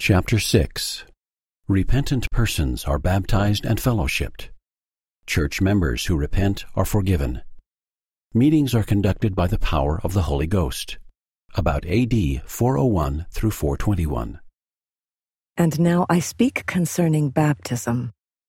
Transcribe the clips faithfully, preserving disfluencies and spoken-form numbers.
Chapter six. Repentant persons are baptized and fellowshipped. Church members who repent are forgiven. Meetings are conducted by the power of the Holy Ghost. About A D four oh one through four twenty-one. And now I speak concerning baptism.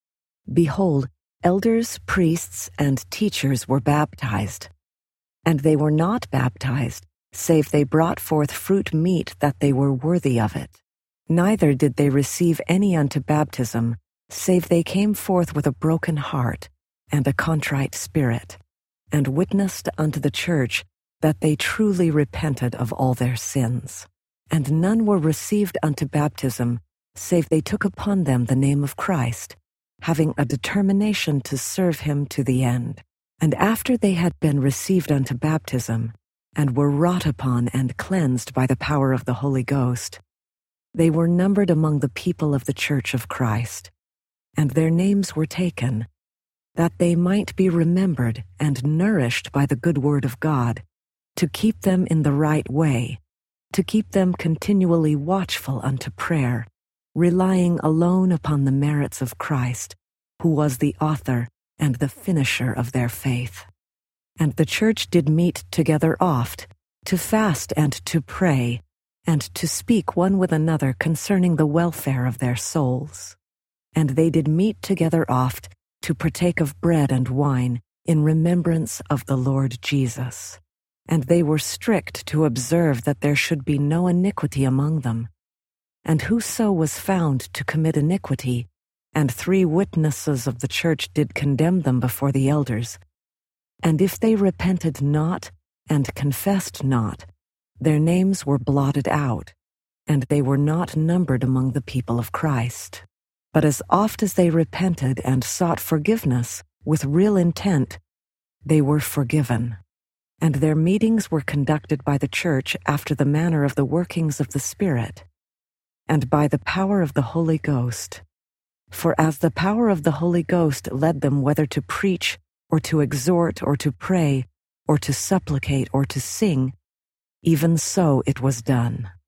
Behold, elders, priests, and teachers were baptized. And they were not baptized, save they brought forth fruit meet that they were worthy of it. Neither did they receive any unto baptism, save they came forth with a broken heart and a contrite spirit, and witnessed unto the church that they truly repented of all their sins. And none were received unto baptism, save they took upon them the name of Christ, having a determination to serve him to the end. And after they had been received unto baptism, and were wrought upon and cleansed by the power of the Holy Ghost, they were numbered among the people of the church of Christ, and their names were taken, that they might be remembered and nourished by the good word of God, to keep them in the right way, to keep them continually watchful unto prayer, relying alone upon the merits of Christ, who was the author and the finisher of their faith. And the church did meet together oft, to fast and to pray, and to speak one with another concerning the welfare of their souls. And they did meet together oft, to partake of bread and wine, in remembrance of the Lord Jesus. And they were strict to observe that there should be no iniquity among them. And whoso was found to commit iniquity, and three witnesses of the church did condemn them before the elders, and if they repented not and confessed not, their names were blotted out, and they were not numbered among the people of Christ. But as oft as they repented and sought forgiveness with real intent, they were forgiven. And their meetings were conducted by the church after the manner of the workings of the Spirit, and by the power of the Holy Ghost. For as the power of the Holy Ghost led them whether to preach, or to exhort, or to pray, or to supplicate, or to sing, even so it was done.